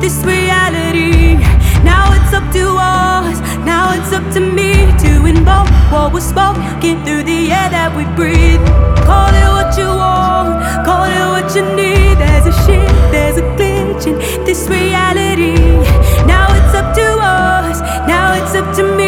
this reality. Now it's up to us, now it's up to me to invoke what was spoken through the air that we breathe. Call it what you want, call it what you need. There's a shift, there's a glitch in this reality. Now it's up to us, now it's up to me